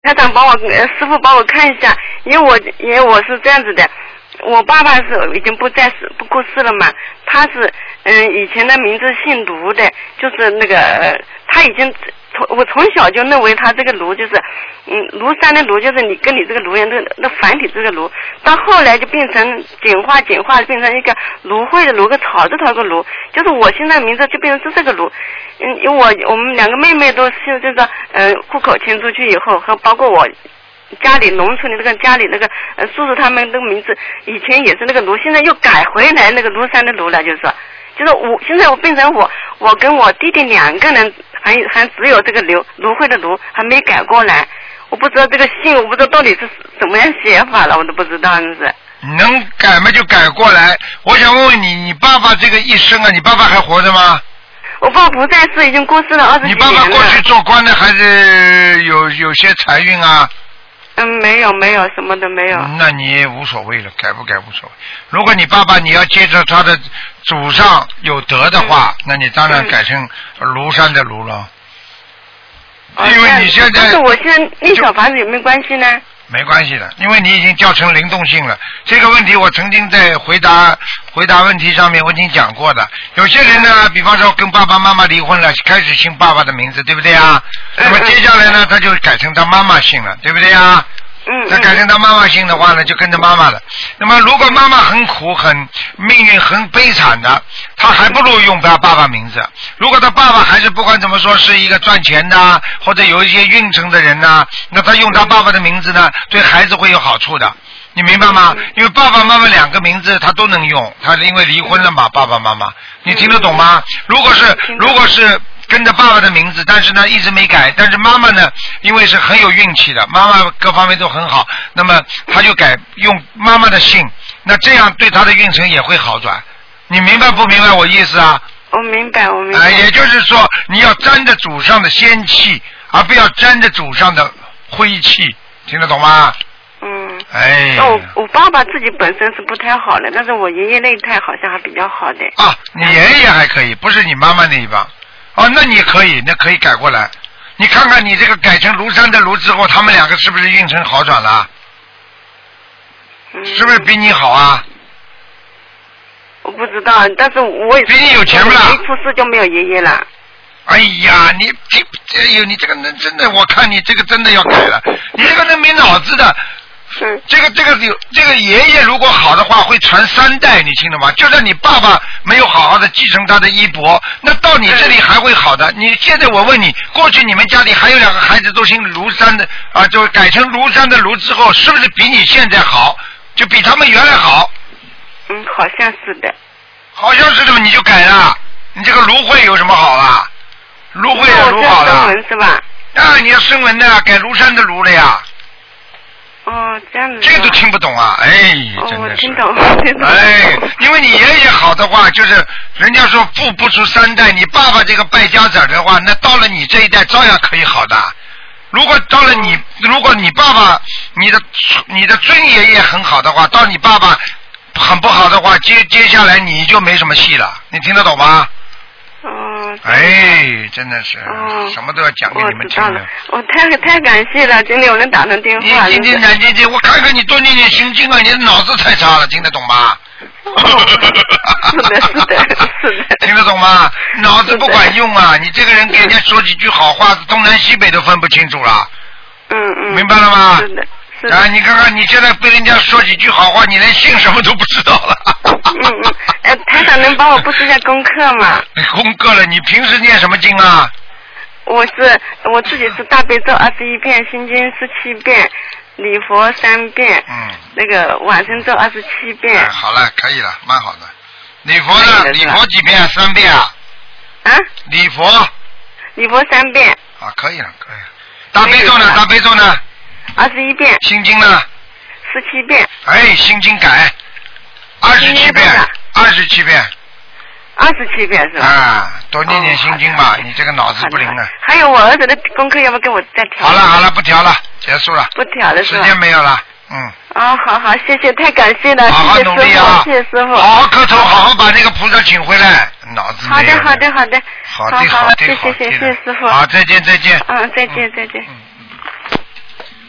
台长帮我师傅帮我看一下，因为我是这样子的，我爸爸是已经不过世了嘛，他是以前的名字姓卢的，就是那个他已经我从小就认为他这个卢就是庐山的卢，就是你跟你这个卢人那繁体这个卢，到后来就变成简化变成一个芦荟的芦，个草字头个卢，就是我现在名字就变成是这个卢。因为我们两个妹妹都是就是户口迁出去以后，和包括我家里农村的那个家里那个叔叔他们那个名字以前也是那个卢，现在又改回来那个庐山的卢了，就是现在我变成我跟我弟弟两个人还只有这个芦荟的芦还没改过来，我不知道这个姓我不知道到底是怎么样写法了，我都不知道。真是能改嘛就改过来。我想问问你，你爸爸这个一生啊，你爸爸还活着吗？ 我爸不在世，已经过世了20几年了。 你爸爸过去做官的还是有些财运啊？ 没有，什么都没有。 那你无所谓了，改不改无所谓。如果你爸爸你要接着他的祖上有德的话，那你当然改成庐山的庐了。因为你现在， 但是我现在立小房子有没有关系呢？ 没关系的，因为你已经叫成灵动性了。这个问题我曾经在回答问题上面我已经讲过的。有些人呢，比方说跟爸爸妈妈离婚了，开始姓爸爸的名字，对不对啊？那么接下来呢，他就改成他妈妈姓了，对不对啊？那改成他妈妈姓的话呢，就跟着妈妈了。那么如果妈妈很苦、命运很悲惨的，他还不如用他爸爸名字。如果他爸爸还是不管怎么说是一个赚钱的，或者有一些运程的人呢，那他用他爸爸的名字呢，对孩子会有好处的。你明白吗？因为爸爸妈妈两个名字他都能用，他因为离婚了嘛，爸爸妈妈，你听得懂吗？如果是跟着爸爸的名字，但是呢一直没改，但是妈妈呢因为是很有运气的，妈妈各方面都很好，那么他就改用妈妈的姓，那这样对他的运程也会好转。你明白不明白我意思啊？ 我明白。 也就是说你要沾着祖上的仙气，而不要沾着祖上的灰气，听得懂吗？ 我爸爸自己本身是不太好的，但是我爷爷那一代好像还比较好的。 啊，你爷爷还可以，不是你妈妈那一帮。那你可以改过来。你看看你这个改成庐山的庐之后，他们两个是不是运程好转了？是不是比你好啊？ 我不知道，但是我也比你有钱不啦？ 一出世就没有爷爷了。 哎呀，你这个人真的，我看你这个真的要改了。你这个人没脑子的。这个爷爷如果好的话会传3代，你听懂吗？就算你爸爸没有好好的继承他的衣钵，那到你这里还会好的。你现在我问你，过去你们家里还有2个孩子都姓庐山的啊，就改成庐山的庐之后，是不是比你现在好？就比他们原来好？ 好像是的。 好像是的，你就改了。你这个芦荟有什么好啦？芦荟也芦好了。 升文是吧？ 啊，你要升文的，改庐山的庐了呀。 这样子。 这个都听不懂啊！真的是。 我听懂。 因为你爷爷好的话，就是人家说富不出3代，你爸爸这个败家子的话，那到了你这一代照样可以好的。如果到了你，如果你爸爸你的尊爷爷很好的话，到你爸爸很不好的话，接下来你就没什么戏了。你听得懂吗？真的是，什么都要讲给你们听的。 我太感谢了，今天我能打通电话。 你今天我看看你多念念心经啊，你的脑子太差了，听得懂吗？ 是的。 听得懂吗？脑子不管用啊！你这个人给人家说几句好话，东南西北都分不清楚了。明白了吗？ 是的。 你看看你现在被人家说几句好话，你连姓什么都不知道了。 台长能帮我布置一下功课吗？ 功课了，你平时念什么经啊？ 我自己是大悲咒21遍，心经17遍，礼佛3遍，那个往生咒27遍。 好了，可以了，蛮好的。礼佛呢？礼佛几遍？3遍啊？礼佛 3遍。 可以了。大悲咒呢？21遍。心经呢 ？17遍。 心经改27遍。27遍是吧？多念念心经吧，你这个脑子不灵啊。 还有我儿子的功课，要不跟我再调？ 好了，不调了，结束了。 不调了是吧？ 时间没有了。 好，谢谢，太感谢了， 好好努力啊！ 谢谢师傅。 好好磕头，好好把那个菩萨请回来，脑子没有。 好的。 好，谢谢师傅。好，再见。 再见。